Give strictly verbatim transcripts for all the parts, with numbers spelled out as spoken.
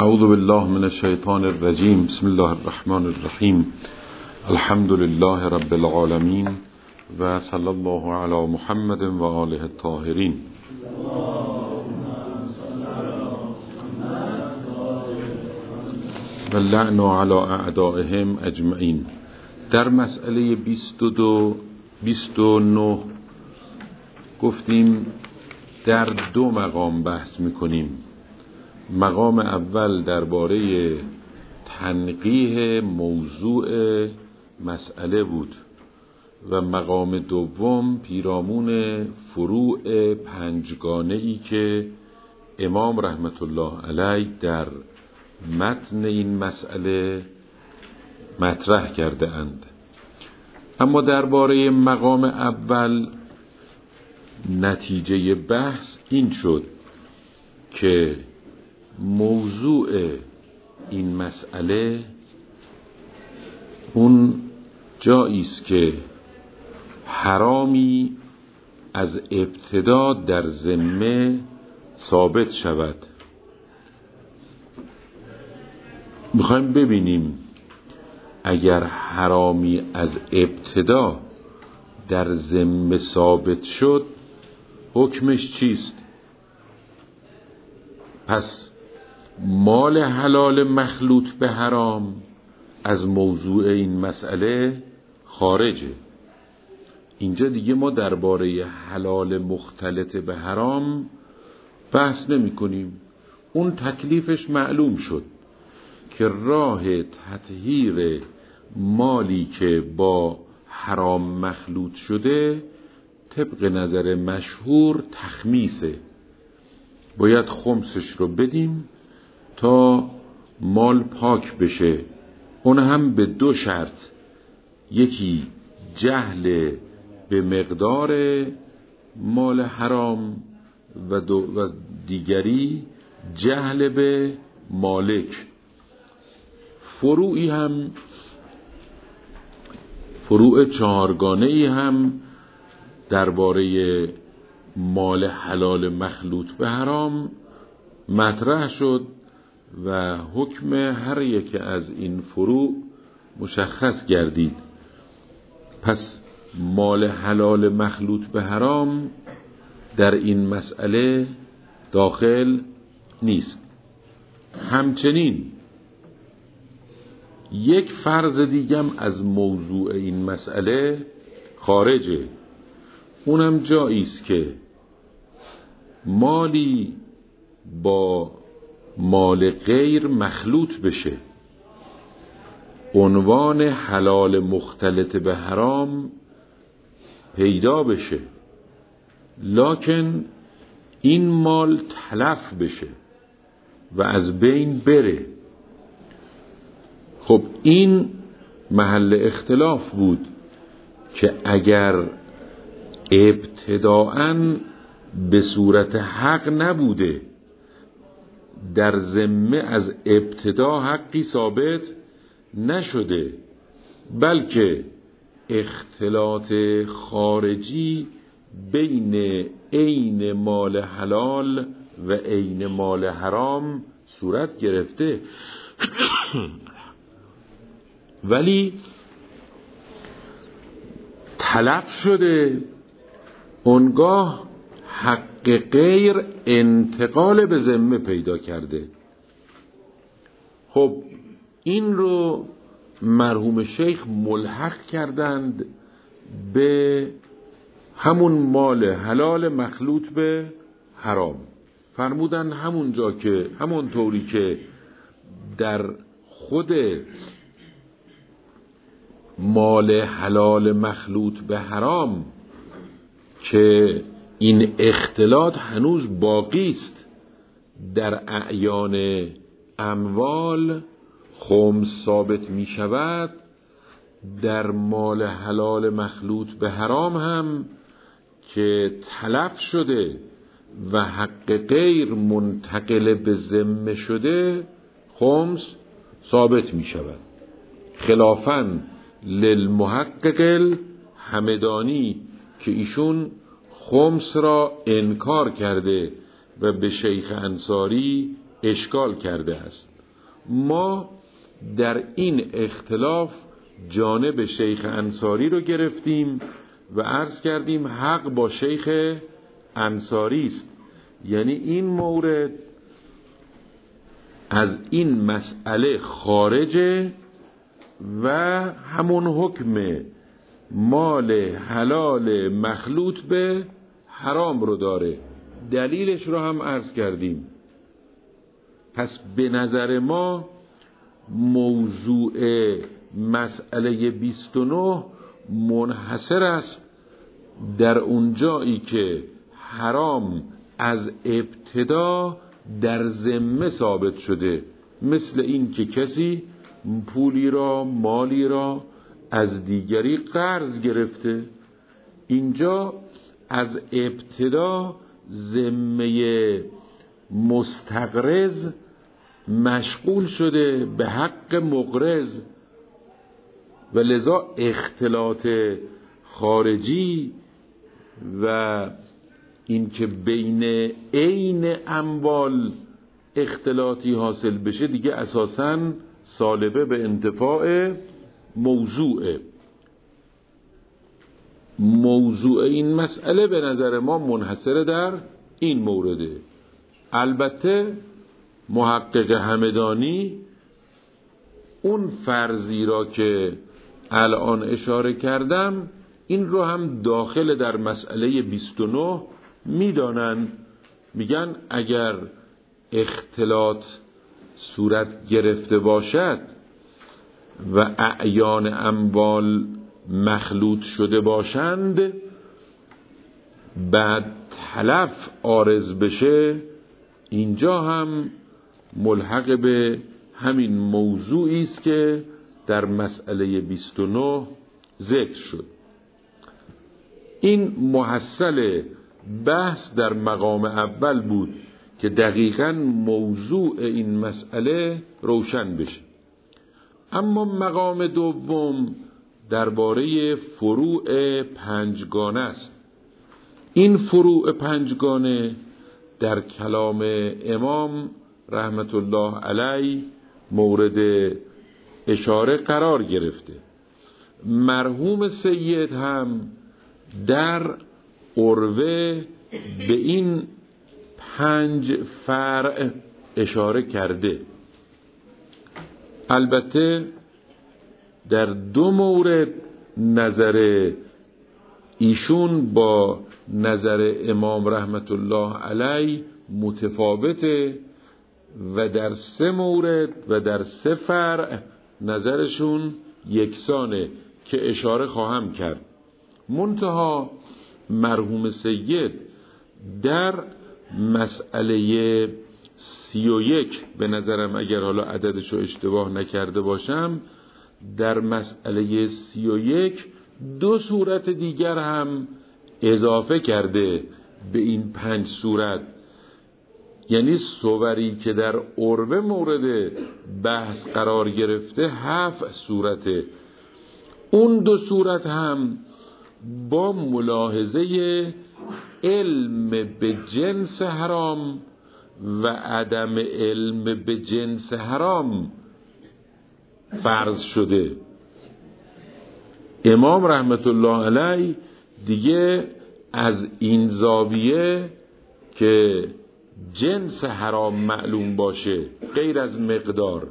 اعوذ بالله من الشیطان الرجیم. بسم الله الرحمن الرحیم. الحمد لله رب العالمین و صلی الله علی محمد و آله الطاهرین. و لعن علی اعدائهم اجمعین. در مسئله بیست و دو بیست و نه گفتیم در دو مقام بحث میکنیم. مقام اول درباره تنقیح موضوع مسئله بود و مقام دوم پیرامون فروع پنجگانه‌ای که امام رحمت الله علیه در متن این مسئله مطرح کرده اند. اما درباره مقام اول نتیجه بحث این شد که موضوع این مسئله اون جایی است که حرامی از ابتدا در ذمه ثابت شود. میخوایم ببینیم اگر حرامی از ابتدا در ذمه ثابت شد حکمش چیست؟ پس مال حلال مخلوط به حرام از موضوع این مسئله خارجه. اینجا دیگه ما درباره حلال مختلط به حرام بحث نمی کنیم. اون تکلیفش معلوم شد که راه تطهیر مالی که با حرام مخلوط شده طبق نظر مشهور تخمیسه. باید خمسش رو بدیم تا مال پاک بشه. اون هم به دو شرط، یکی جهل به مقدار مال حرام و, دو و دیگری جهل به مالک. فروعی هم فروع چهارگانه‌ای هم درباره مال حلال مخلوط به حرام مطرح شد و حکم هر یک از این فروع مشخص گردید. پس مال حلال مخلوط به حرام در این مسئله داخل نیست. همچنین یک فرض دیگم از موضوع این مسئله خارجه. اونم جایی است که مالی با مال غیر مخلوط بشه، عنوان حلال مختلط به حرام پیدا بشه، لکن این مال تلف بشه و از بین بره. خب این محل اختلاف بود که اگر ابتداءً به صورت حق نبوده، در ذمه از ابتدا حقی ثابت نشده، بلکه اختلاط خارجی بین عین مال حلال و عین مال حرام صورت گرفته ولی تلف شده، اونگاه حق غیر انتقال به ذمه پیدا کرده. خب این رو مرحوم شیخ ملحق کردند به همون مال حلال مخلوط به حرام. فرمودن همون جا که همون طوری که در خود مال حلال مخلوط به حرام که این اختلاط هنوز باقی است، در اعیان اموال خمس ثابت می شود، در مال حلال مخلوط به حرام هم که تلف شده و حق غیر منتقل به ذمه شده خمس ثابت می شود. خلافاً للمحقق همدانی که ایشون خمس را انکار کرده و به شیخ انصاری اشکال کرده است. ما در این اختلاف جانب شیخ انصاری رو گرفتیم و عرض کردیم حق با شیخ انصاری است، یعنی این مورد از این مسئله خارجه و همون حکم مال حلال مخلوط به حرام رو داره. دلیلش رو هم عرض کردیم. پس به نظر ما موضوع مسئله بیست و نه منحصر است در اون جایی که حرام از ابتدا در ذمه ثابت شده، مثل این که کسی پولی را، مالی را از دیگری قرض گرفته. اینجا از ابتدا ذمه مستقرض مشغول شده به حق مقرض و لذا اختلاط خارجی و این که بین عین اموال اختلاطی حاصل بشه دیگه اساساً سالبه به انتفاع موضوعه. موضوع این مسئله به نظر ما منحصر در این مورده. البته محقق همدانی اون فرضی را که الان اشاره کردم این رو هم داخل در مسئله بیست و نه میدانن. میگن اگر اختلاط صورت گرفته باشد و اعیان اموال مخلوط شده باشند، بعد تلف عارض بشه، اینجا هم ملحق به همین موضوعی است که در مسئله بیست و نه ذکر شد. این محصل بحث در مقام اول بود که دقیقاً موضوع این مسئله روشن بشه. اما مقام دوم درباره فروع پنجگانه است. این فروع پنجگانه در کلام امام رحمت الله علیه مورد اشاره قرار گرفته. مرحوم سید هم در عروه به این پنج فرع اشاره کرده. البته در دو مورد نظر ایشون با نظر امام رحمت الله علیه متفاوته و در سه مورد و در سه فرع نظرشون یکسانه که اشاره خواهم کرد. منتها مرحوم سید در مسئله سی و یک به نظرم، اگر حالا عددشو اشتباه نکرده باشم، در مسئله سی و یک دو صورت دیگر هم اضافه کرده به این پنج صورت. یعنی صوری که در عروه مورد بحث قرار گرفته هفت صورته. اون دو صورت هم با ملاحظه علم به جنس حرام و عدم علم به جنس حرام فرض شده. امام رحمت الله علیه دیگه از این زاویه که جنس حرام معلوم باشه غیر از مقدار،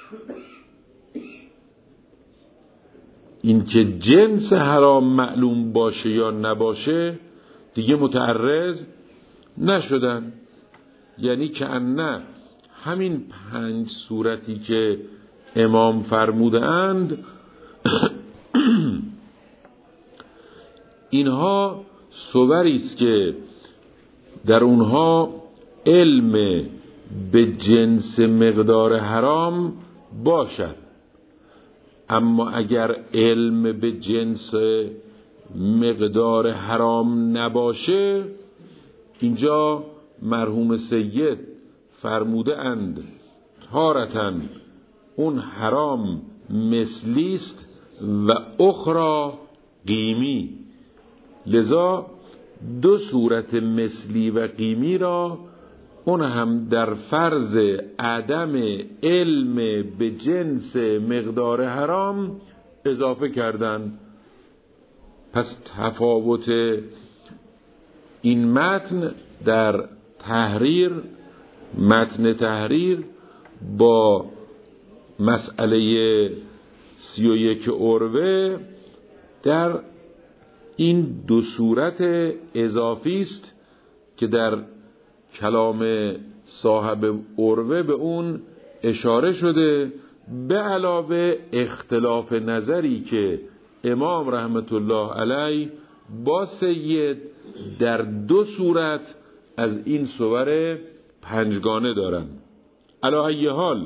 این که جنس حرام معلوم باشه یا نباشه دیگه متعرض نشدن. یعنی که نه همین پنج صورتی که امام فرموده اند اینها صوری است که در اونها علم به جنس مقدار حرام باشد. اما اگر علم به جنس مقدار حرام نباشه، اینجا مرحوم سید فرموده اند تارتن اون حرام مثلیست و اخرى قیمی. لذا دو صورت مثلی و قیمی را اون هم در فرض عدم علم به جنس مقدار حرام اضافه کردن. پس تفاوت این متن در تحریر، متن تحریر با مسئله سی و یک عروه در این دو صورت اضافی است که در کلام صاحب عروه به اون اشاره شده، به علاوه اختلاف نظری که امام رحمت الله علیه با سید در دو صورت از این صور پنجگانه دارن. علی ای حال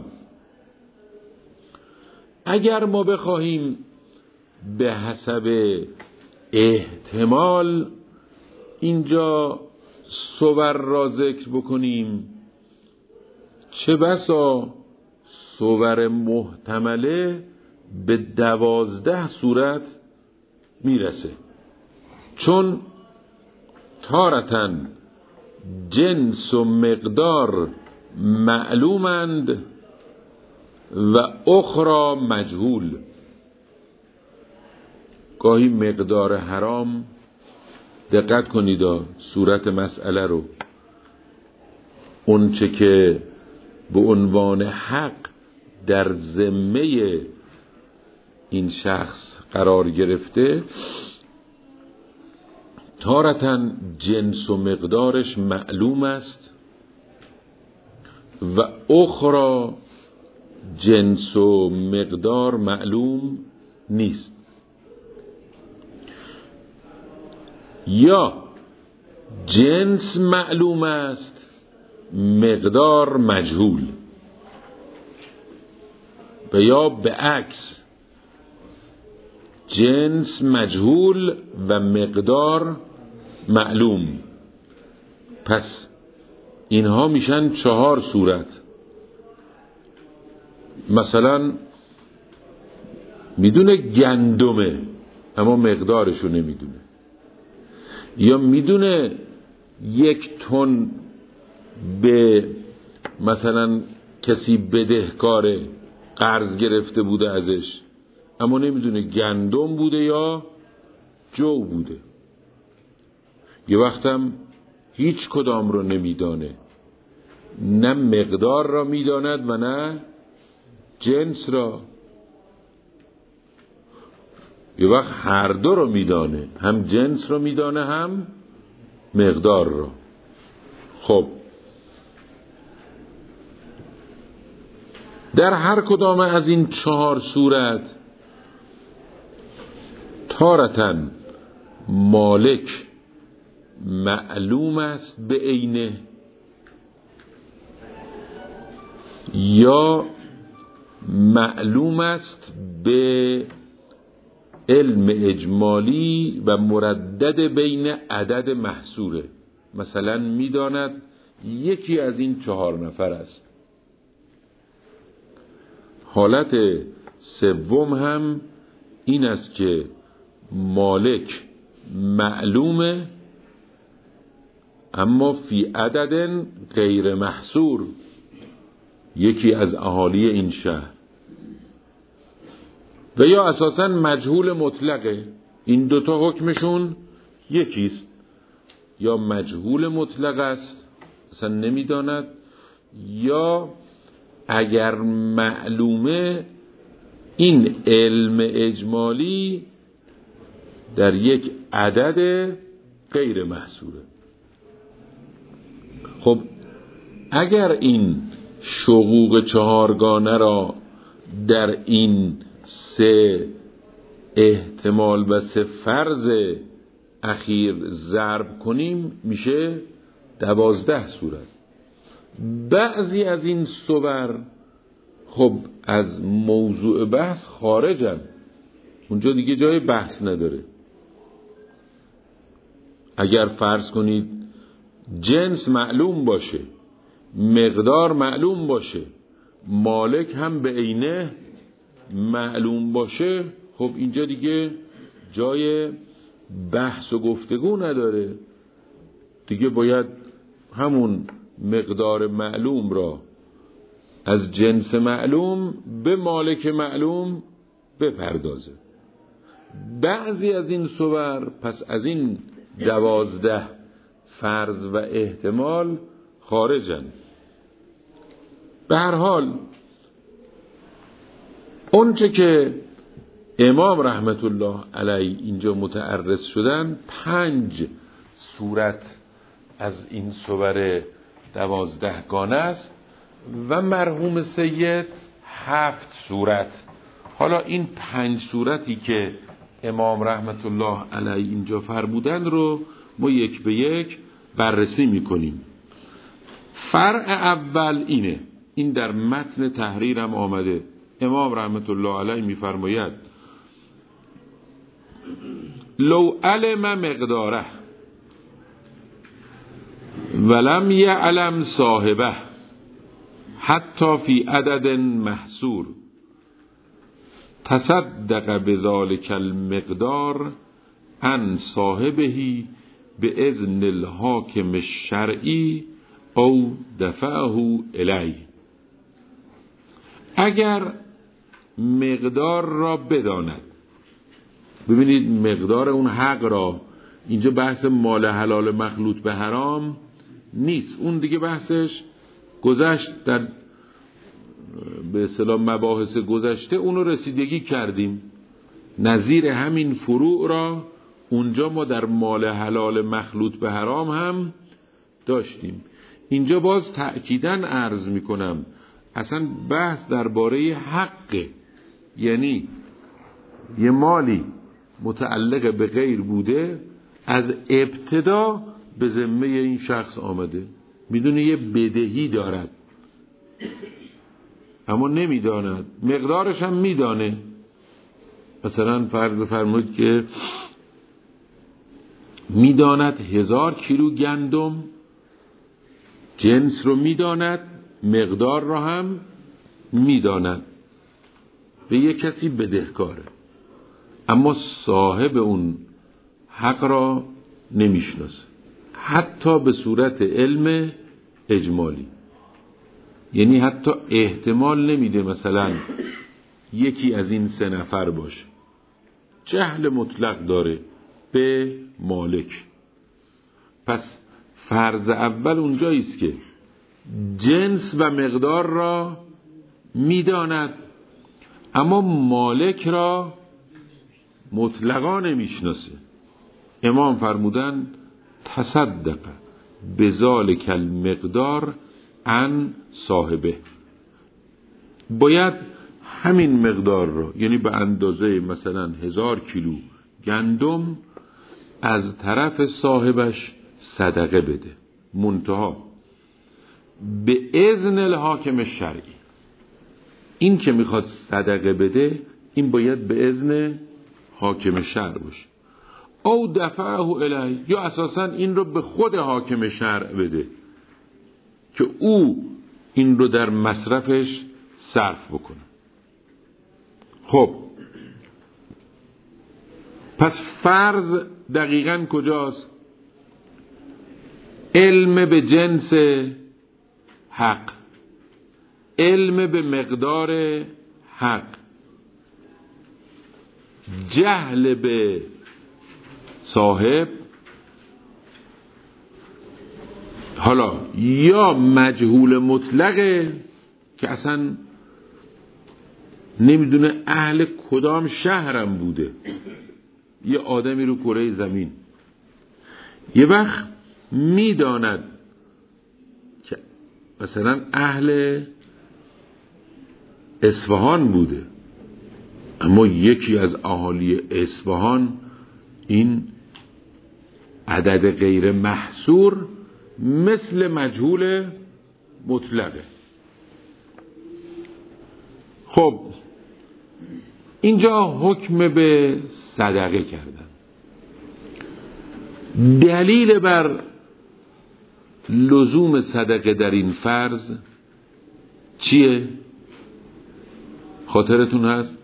اگر ما بخواهیم به حسب احتمال اینجا صور را ذکر بکنیم، چه بسا صور محتمله به دوازده صورت میرسه، چون تارتن جنس و مقدار معلومند و اخرى مجهول. گاهی مقدار حرام، دقت کنید صورت مسئله رو، اون چه که به عنوان حق در ذمه این شخص قرار گرفته، تارتاً جنس و مقدارش معلوم است و اخرى جنس و مقدار معلوم نیست. یا جنس معلوم است، مقدار مجهول، و یا به عکس جنس مجهول و مقدار معلوم. پس اینها میشن چهار صورت. مثلا میدونه گندمه اما مقدارشو نمیدونه، یا میدونه یک تن به مثلا کسی بدهکاره قرض گرفته بوده ازش اما نمیدونه گندم بوده یا جو بوده. یه وقتم هیچ کدام رو نمیدانه، نه مقدار را میداند و نه جنس را. یه وقت هر دو رو میدانه، هم جنس رو میدانه هم مقدار رو. خب در هر کدام از این چهار صورت تارتن مالک معلوم است به عینه، یا معلوم است به علم اجمالی و مردد بین عدد محصوره. مثلا میداند یکی از این چهار نفر است. حالت سوم هم این است که مالک معلومه اما فی عدد غیر محصور، یکی از اهالی این شهر، و یا اساساً مجهول مطلقه. این دوتا حکمشون یکیست، یا مجهول مطلق است اصلا نمیداند، یا اگر معلومه این علم اجمالی در یک عدد غیر محصوره. خب اگر این شقوق چهارگانه را در این سه احتمال و سه فرض اخیر ضرب کنیم میشه دوازده صورت. بعضی از این صور خب از موضوع بحث خارجن، اونجا دیگه جای بحث نداره. اگر فرض کنید جنس معلوم باشه، مقدار معلوم باشه، مالک هم به عینه معلوم باشه، خب اینجا دیگه جای بحث و گفتگو نداره. دیگه باید همون مقدار معلوم را از جنس معلوم به مالک معلوم بپردازه. بعضی از این صور پس از این دوازده فرض و احتمال خارجن. به هر حال اونچه که امام رحمت الله علیه اینجا متعرض شدن پنج صورت از این صور دوازده گانه است و مرحوم سید هفت صورت. حالا این پنج صورتی که امام رحمت الله علیه اینجا فرمودن رو ما یک به یک بررسی میکنیم. فرع اول اینه، این در متن تحریر هم آمده. امام رحمت الله علیه میفرماید لو علم مقداره ولم یعلم صاحبه حتی فی عدد محصور تصدق بذلک المقدار عن صاحبه به اذن الحاکم الشرعی او دفعه الیه. اگر مقدار را بداند، ببینید مقدار اون حق را، اینجا بحث مال حلال مخلوط به حرام نیست، اون دیگه بحثش گذشت، در به اصطلاح مباحث گذشته اونو رسیدگی کردیم. نظیر همین فروع را اونجا ما در مال حلال مخلوط به حرام هم داشتیم. اینجا باز تأکیداً عرض میکنم اصلا بحث درباره حقه، یعنی یه مالی متعلق به غیر بوده از ابتدا به ذمه این شخص آمده، میدونه یه بدهی دارد اما نمیداند، مقدارش هم میدانه. مثلا فرض بفرمایید که میداند هزار کیلو گندم، جنس رو میداند، مقدار رو هم میداند، به یک کسی بدهکاره، اما صاحب اون حق را نمیشناسه، حتی به صورت علم اجمالی، یعنی حتی احتمال نمیده مثلا یکی از این سه نفر باشه، جهل مطلق داره به مالک. پس فرض اول اونجاییست که جنس و مقدار را میداند اما مالک را مطلقا نمیشناسه. امام فرمودن تصدق بذالک المقدار عن صاحبه، باید همین مقدار را، یعنی به اندازه مثلا هزار کیلو گندم از طرف صاحبش صدقه بده، منتها به اذن الحاکم شرعی. این که میخواد صدقه بده این باید به اذن حاکم شرع باشه، او دفعه الیه، یا اساسا این رو به خود حاکم شرع بده که او این رو در مصرفش صرف بکنه. خب پس فرض دقیقاً کجاست؟ علم به جنس حق، علم به مقدار حق، جهل به صاحب، حالا یا مجهول مطلقه که اصلا نمیدونه اهل کدام شهرم بوده، یه آدمی رو کره زمین، یه وقت میداند که مثلا اهل اصفهان بوده اما یکی از اهالی اصفهان این عدد غیر محصور مثل مجهول مطلقه. خب اینجا حکم به صدقه کردن. دلیل بر لزوم صدقه در این فرض چیه؟ خاطرتون هست؟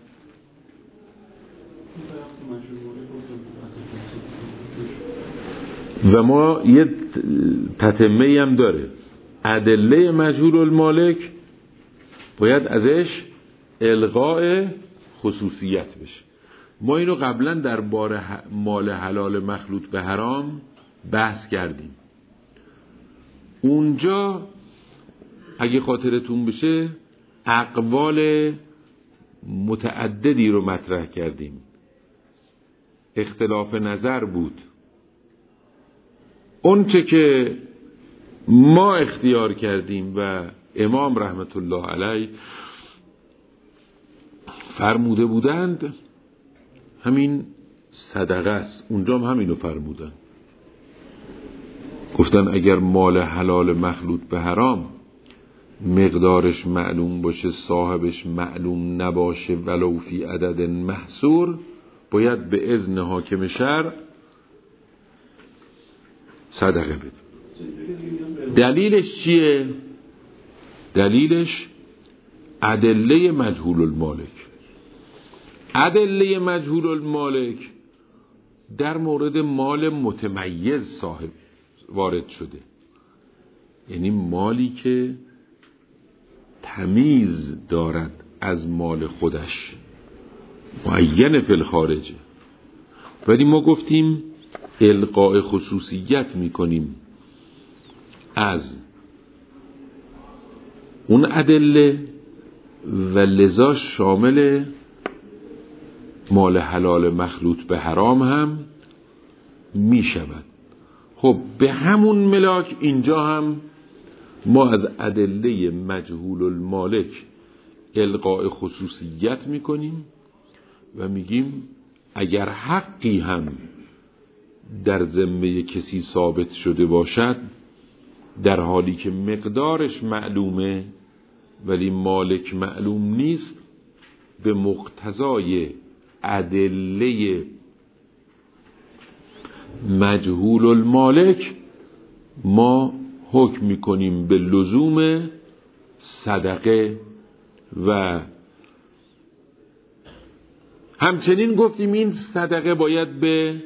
و ما یه تتمه‌ای هم داره، ادله مجهول المالک باید ازش الغاء خصوصیت بشه. ما اینو قبلا در بار مال حلال مخلوط به حرام بحث کردیم. اونجا اگه خاطرتون بشه اقوال متعددی رو مطرح کردیم، اختلاف نظر بود. اون چه که ما اختیار کردیم و امام رحمت الله علیه فرموده بودند همین صدقه است. اونجا هم همینو فرمودن، گفتن اگر مال حلال مخلوط به حرام مقدارش معلوم باشه، صاحبش معلوم نباشه، ولو فی عدد محصور، باید به اذن حاکم شرع صدقه بده. دلیلش چیه؟ دلیلش ادله مجهول المالک. ادله مجهول المالک در مورد مال متمیز صاحب وارد شده، یعنی مالی که تمیز دارد از مال خودش، معین فی الخارجه. ولی ما گفتیم القاء خصوصیت میکنیم از اون ادله و لذا شامل مال حلال مخلوط به حرام هم می شود. خب به همون ملاک اینجا هم ما از ادله مجهول المالک القاء خصوصیت می کنیم و میگیم اگر حقی هم در ذمه کسی ثابت شده باشد، در حالی که مقدارش معلومه ولی مالک معلوم نیست، به مقتضای ادله مجهول المالک ما حکم میکنیم به لزوم صدقه. و همچنین گفتیم این صدقه باید به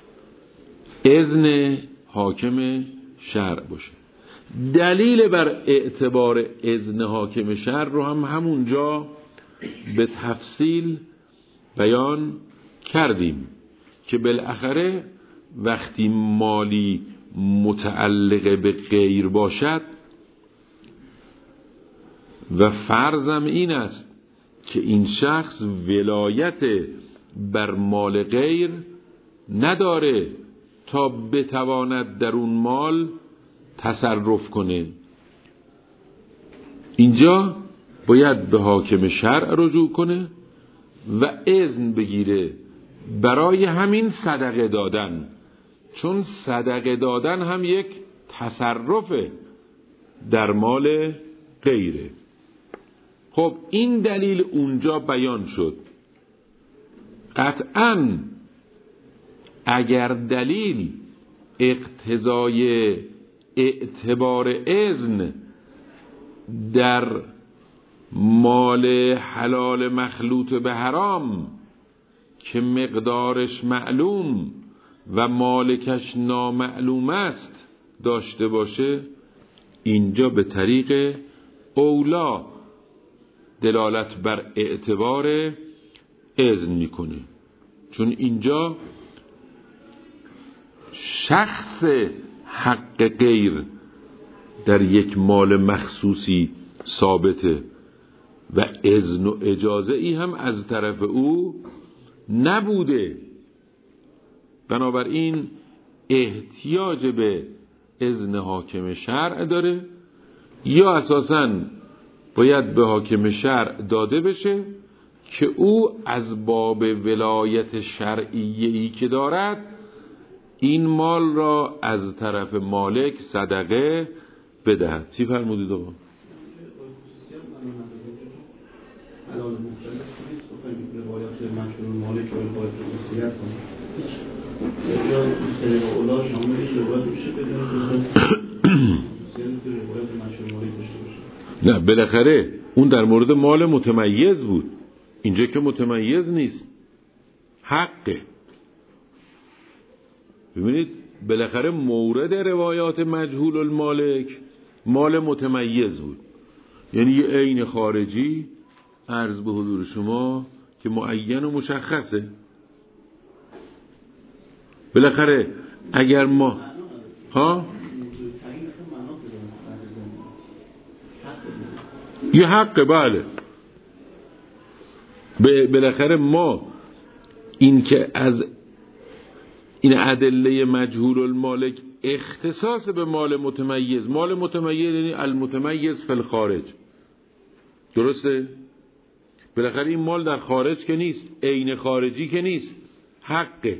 اذن حاکم شرع باشه. دلیل بر اعتبار اذن حاکم شرع رو هم همونجا به تفصیل بیان کردیم که بالاخره وقتی مالی متعلق به غیر باشد و فرضم این است که این شخص ولایت بر مال غیر نداره تا بتواند در اون مال تصرف کنه، اینجا باید به حاکم شرع رجوع کنه و اذن بگیره برای همین صدقه دادن، چون صدقه دادن هم یک تصرف در مال غیره. خب این دلیل اونجا بیان شد. قطعاً اگر دلیل اقتضای اعتبار اذن در مال حلال مخلوط به حرام که مقدارش معلوم و مالکش نامعلوم است داشته باشه، اینجا به طریق اولا دلالت بر اعتبار اذن میکنه، چون اینجا شخص حق غیر در یک مال مخصوصی ثابته و اذن و اجازه ای هم از طرف او نبوده. بنابراین احتیاج به اذن حاکم شرع داره، یا اساساً باید به حاکم شرع داده بشه که او از باب ولایت شرعیه‌ای که دارد این مال را از طرف مالک صدقه بدهد. چی فرمودید آقا؟ حلال مختلف نیست بخوایم روایات مجهول المالک و روایات خصوصیت کنیم. یا طریق اولا شامل این روایت میشه بدونیم که روایات مجهول المالک داشته باشه. نه بالاخره اون در مورد مال متمیز بود، اینجا که متمیز نیست، حقه. ببینید بالاخره مورد روایات مجهول المالک مال متمیز بود، یعنی یه عین خارجی عرض به حضور شما که معین و مشخصه. بالاخره اگر ما ها یه حق، بله، بالاخره ما این که از این ادله مجهول المالک اختصاص به مال متمیز، مال متمیز یعنی المتمیز فی الخارج، درسته؟ بالاخره این مال در خارج که نیست، عین خارجی که نیست، حقه.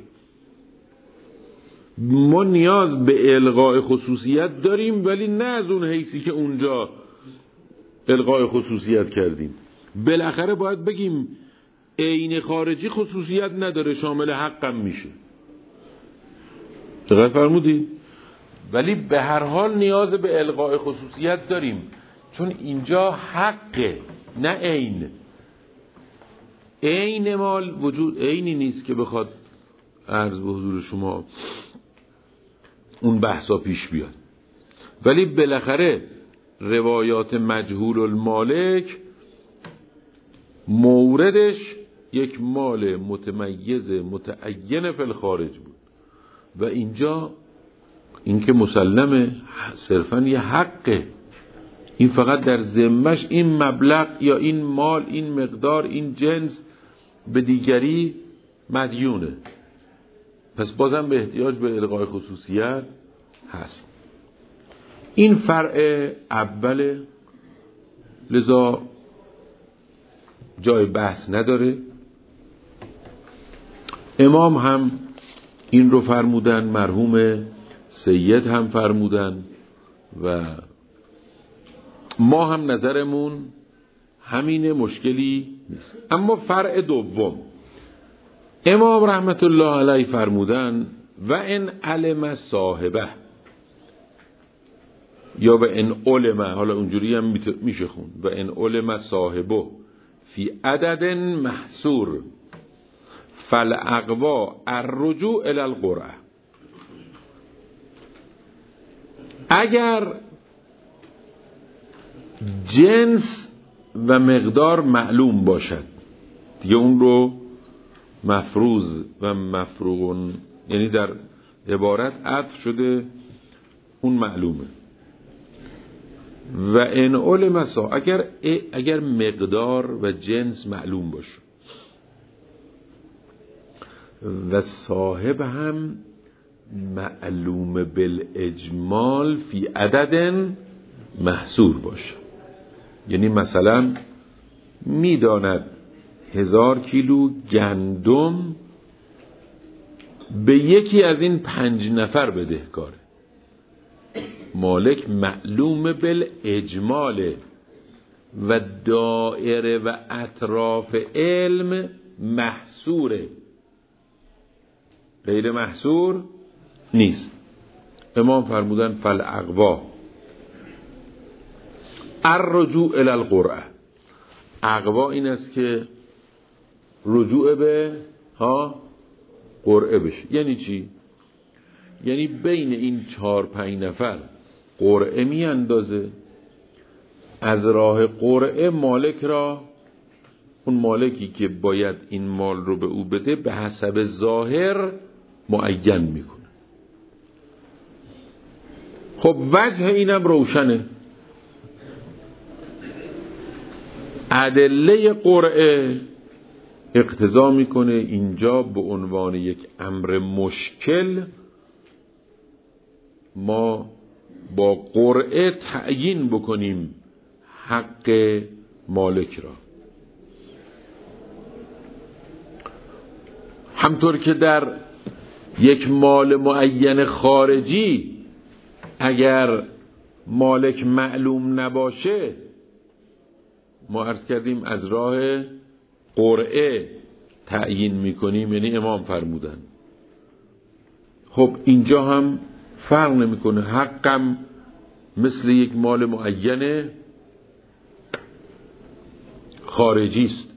ما نیاز به الغاء خصوصیت داریم، ولی نه از اون حیثی که اونجا الغاء خصوصیت کردیم. بالاخره باید بگیم عین خارجی خصوصیت نداره، شامل حقم میشه. دقیق فرمودی؟ ولی به هر حال نیاز به الغاء خصوصیت داریم، چون اینجا حقه نه عین. عین مال وجود عینی نیست که بخواد عرض به حضور شما اون بحثا پیش بیاد. ولی بالاخره روایات مجهول المالک موردش یک مال متمیز متعین فی الخارج بود و اینجا این که مسلمه صرفا یه حقه، این فقط در ذمش این مبلغ یا این مال، این مقدار، این جنس به دیگری مدیونه، پس بازم به احتیاج به الغای خصوصیت هست. این فرع اوله، لذا جای بحث نداره. امام هم این رو فرمودن، مرحوم سید هم فرمودن و ما هم نظرمون همینه، مشکلی نیست. اما فرع دوم، امام رحمت الله علیه فرمودن و ان علم صاحبه، یا و ان علم، حالا اونجوری هم میشه خون، و ان علم صاحبه فی عدد محصور فالاقوا الرجوع الی القرعه. اگر جنس و مقدار معلوم باشد، دیگه اون رو مفروض و مفروغون، یعنی در عبارت عطف شده اون معلومه. و ان علم صاحب، اگر اگر مقدار و جنس معلوم باشه و صاحب هم معلوم بالاجمال فی عدد محصور باشه، یعنی مثلا میداند هزار کیلو گندم به یکی از این پنج نفر بدهکاره، مالک معلوم بالاجمال و دائره و اطراف علم محصوره، غیر محصور نیست. امام فرمودن فالاقوا الرجوع الی القرعه. اقوا این است که رجوع به ها قرعه بشه. یعنی چی؟ یعنی بین این چهار پنج نفر قرعه می اندازه، از راه قرعه مالک را، اون مالکی که باید این مال رو به او بده، به حسب ظاهر معین میکنه. خب وجه اینم روشنه، ادله قرعه اقتضا میکنه اینجا به عنوان یک امر مشکل ما با قرعه تعیین بکنیم حق مالک را. همطور که در یک مال معین خارجی اگر مالک معلوم نباشه، ما عرض کردیم از راه قرعه تعیین میکنیم، یعنی امام فرمودن. خب اینجا هم فرق نمیکنه، حقم مثل یک مال معین خارجی است.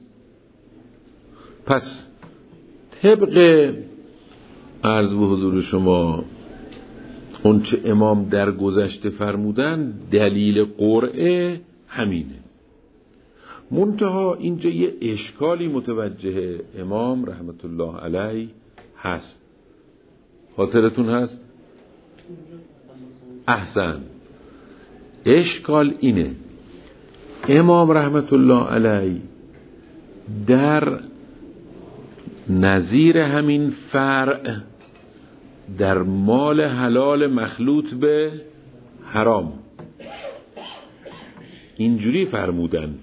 پس طبق عرض به حضور شما اون چه امام در گذشته فرمودن دلیل قرعه همینه. منتها اینجا یه اشکالی متوجه امام رحمت الله علیه هست. خاطرتون هست؟ احسن. اشکال اینه امام رحمت الله علیه در نظیر همین فرع در مال حلال مخلوط به حرام اینجوری فرمودن.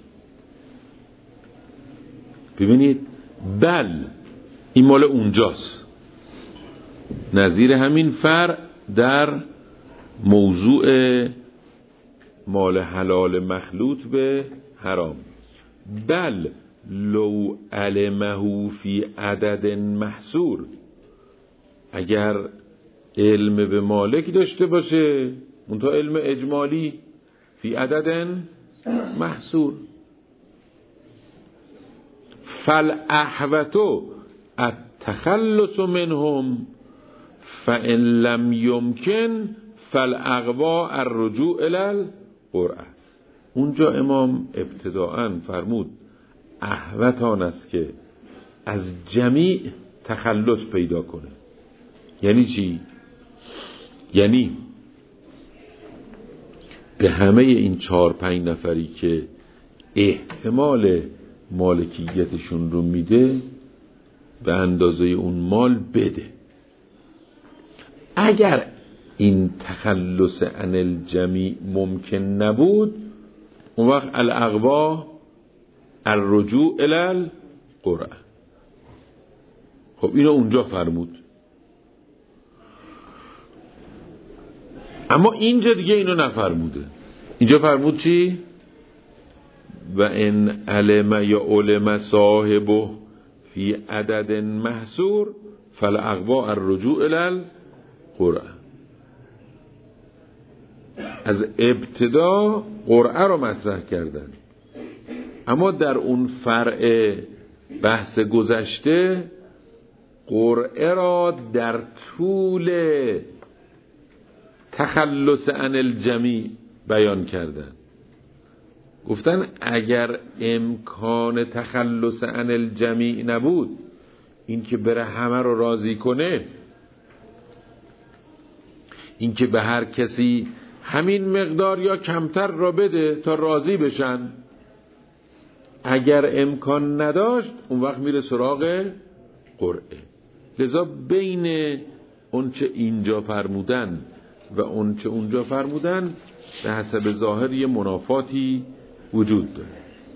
ببینید بل این مال اونجاست، نظیر همین فرع در موضوع مال حلال مخلوط به حرام. بل لو علمه فی عدد محصور، اگر علم به مالک داشته باشه منتها علم اجمالی فی عدد محصور، فالاحوط التخلص منهم فان لم يمكن فالاقوا الرجوع الی القرعه. اونجا امام ابتداءً فرمود احوط آن است که از جمیع تخلص پیدا کنه. یعنی چی؟ یعنی به همه این چهار پنج نفری که احتمال مالکیتشون رو میده به اندازه اون مال بده. اگر این تخلص عن الجمیع ممکن نبود اون وقت الاقوا الرجوع الی القرعه. خب اینو اونجا فرمود، اما اینجا دیگه اینو نفرموده. اینجا فرمود چی؟ و ان علم یا علم صاحبه فی عدد محصور فالاقوا الرجوع الی القرعه. از ابتدا قرعه رو مطرح کردن، اما در اون فرع بحث گذشته قرعه را در طول تخلص عن الجمیع بیان کردن. گفتن اگر امکان تخلص عن الجمیع نبود، این که بره همه رو راضی کنه، این که به هر کسی همین مقدار یا کمتر را بده تا راضی بشن، اگر امکان نداشت اون وقت میره سراغ قرعه. لذا بین اون چه اینجا فرمودن و اون چه اونجا فرمودن به حسب ظاهر یه منافاتی وجود داره.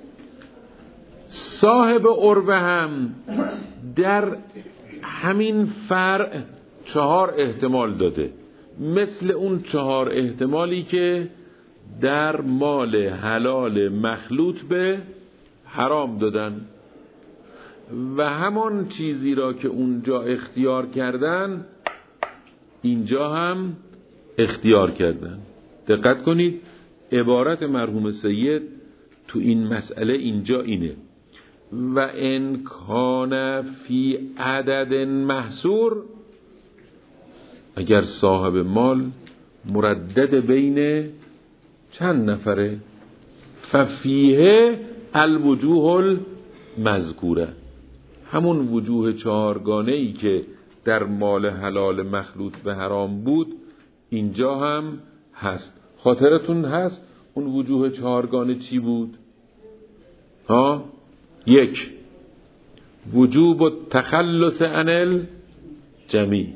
صاحب عربه هم در همین فرع چهار احتمال داده، مثل اون چهار احتمالی که در مال حلال مخلوط به حرام دادن و همان چیزی را که اونجا اختیار کردن اینجا هم اختیار کردن. دقت کنید عبارت مرحوم سید تو این مسئله اینجا اینه و ان کان فی عدد محصور، اگر صاحب مال مردد بین چند نفره، ففیه الوجوه المذکوره، همون وجوه چهارگانه ای که در مال حلال مخلوط به حرام بود اینجا هم هست. خاطرتون هست اون وجوه چهارگانه چی بود؟ ها؟ یک، وجوب التخلص عن الجمیع،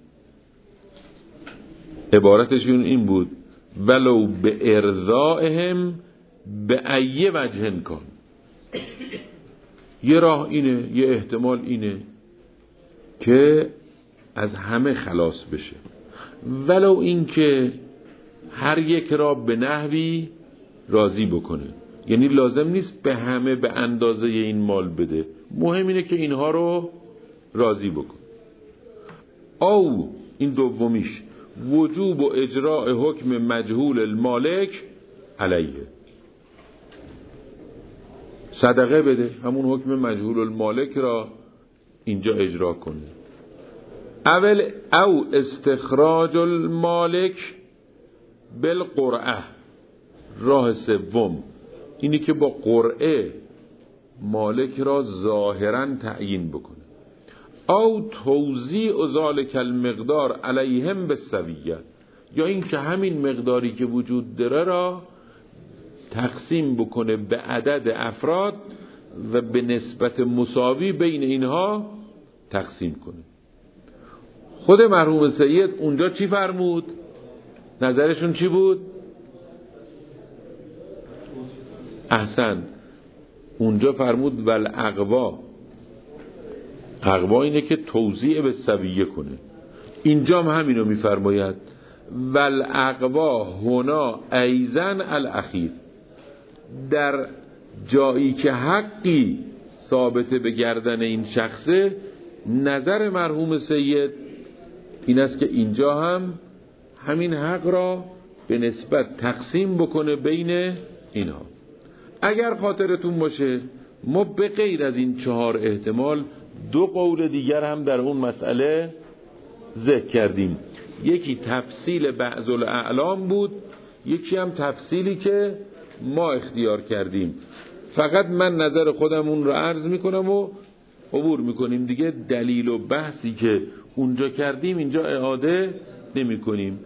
عبارتشون این بود ولو به ارضائهم به ای وجه کن. یه راه اینه، یه احتمال اینه که از همه خلاص بشه، ولو این که هر یک را به نحوی راضی بکنه. یعنی لازم نیست به همه به اندازه این مال بده، مهم اینه که اینها رو راضی بکن. او این دومیش وجوب و اجراء حکم مجهول المالک علیه، صدقه بده، همون حکم مجهول المالک را اینجا اجرا کنه. اول او استخراج المالک بالقرعه، راه سوم اینی که با قرعه مالک را ظاهرا تعیین بکنه. او توزیع ذلک المقدار علیهم بالسویه، یا این که همین مقداری که وجود داره را تقسیم بکنه به عدد افراد و به نسبت مساوی بین اینها تقسیم کنه. خود مرحوم سید اونجا چی فرمود؟ نظرشون چی بود؟ احسن، اونجا فرمود والاقوا، اقوا اینه که توزیع به سویه کنه. اینجا هم همینو میفرماید والاقوا هنا ایزن الاخیر، در جایی که حقی ثابت به گردن این شخصه، نظر مرحوم سید این است که اینجا هم همین حق را به نسبت تقسیم بکنه بین اینها. اگر خاطرتون باشه ما به غیر از این چهار احتمال دو قول دیگر هم در اون مسئله ذکر کردیم. یکی تفصیل بعض الاعلام بود، یکی هم تفصیلی که ما اختیار کردیم. فقط من نظر خودم اون رو عرض میکنم و عبور میکنیم دیگه. دلیل و بحثی که اونجا کردیم اینجا اعاده نمی کنیم.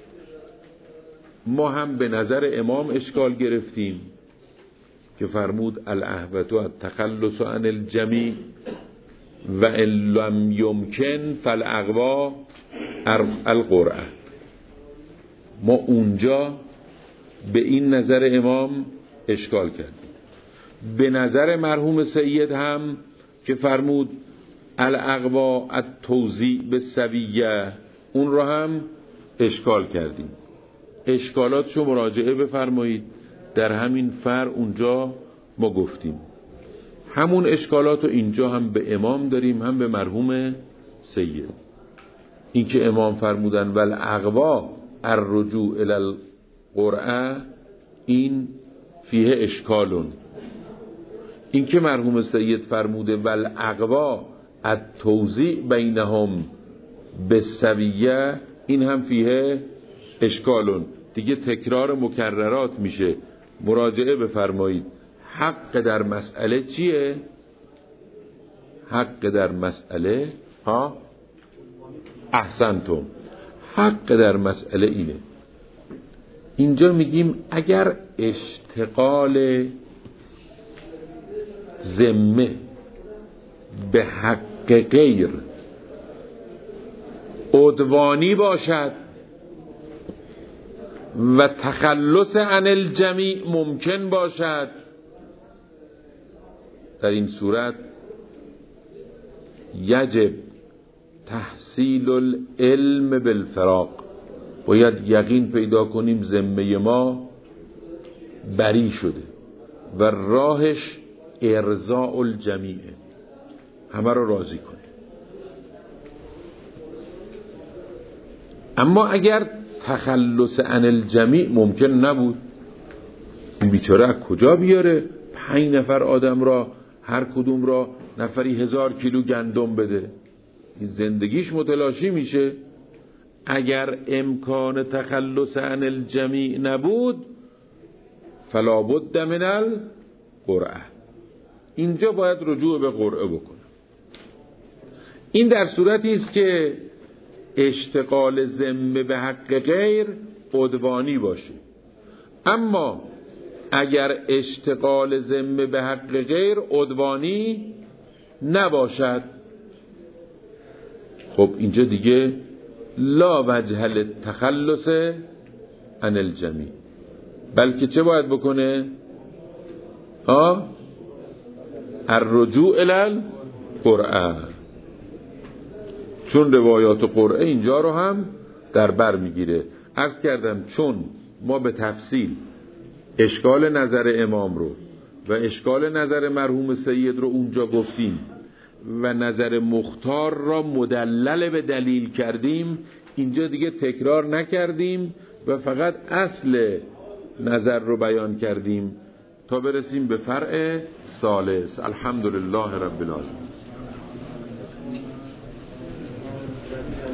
ما هم به نظر امام اشکال گرفتیم که فرمود الاهوت و التخلص عن الجمیع و ان لم یمکن فالاقوا القرعه. ما اونجا به این نظر امام اشکال کردیم. به نظر مرحوم سید هم که فرمود الاقوا التوزیع بالسویه، اون رو هم اشکال کردیم. اشکالاتشو مراجعه بفرمایید، در همین فر اونجا ما گفتیم. همون اشکالاتو اینجا هم به امام داریم هم به مرحوم سید. این که امام فرمودن والاقوا الرجوع الی القرعه، این فیه اشکالون. این که مرحوم سید فرموده والاقوا التوزیع بینهم بالسویه، این هم فیه اشکالون. دیگه تکرار مکررات میشه، مراجعه بفرمایید. حق در مسئله چیه؟ حق در مسئله ها احسنتم، حق در مسئله اینه. اینجا میگیم اگر اشتغال ذمه به حق غیر عدوانی باشد و تخلص عن الجمیع ممکن باشد، در این صورت یجب تحصیل العلم بالفراق، باید یقین پیدا کنیم ذمه ما بری شده و راهش ارضاء الجمیع، همه رو راضی کنه. اما اگر تخلص عن الجمیع ممکن نبود، این بیچاره از کجا بیاره پنج نفر آدم را هر کدوم را نفری هزار کیلو گندم بده؟ این زندگیش متلاشی میشه. اگر امکان تخلص عن الجمیع نبود فلا بد من القرعه، اینجا باید رجوع به قرعه بکنه. این در صورتی است که اشتغال ذمه به حق غیر عدوانی باشه. اما اگر اشتغال ذمه به حق غیر عدوانی نباشد، خب اینجا دیگه لا وجه للتخلص عن الجمیع، بلکه چه باید بکنه؟ ها الرجوع الی القرعه، چون روایات قرعه اینجا رو هم در بر میگیره. عرض کردم چون ما به تفصیل اشکال نظر امام رو و اشکال نظر مرحوم سید رو اونجا گفتیم و نظر مختار را مدلل به دلیل کردیم، اینجا دیگه تکرار نکردیم و فقط اصل نظر رو بیان کردیم تا برسیم به فرع ثالث. الحمدلله رب العالمین.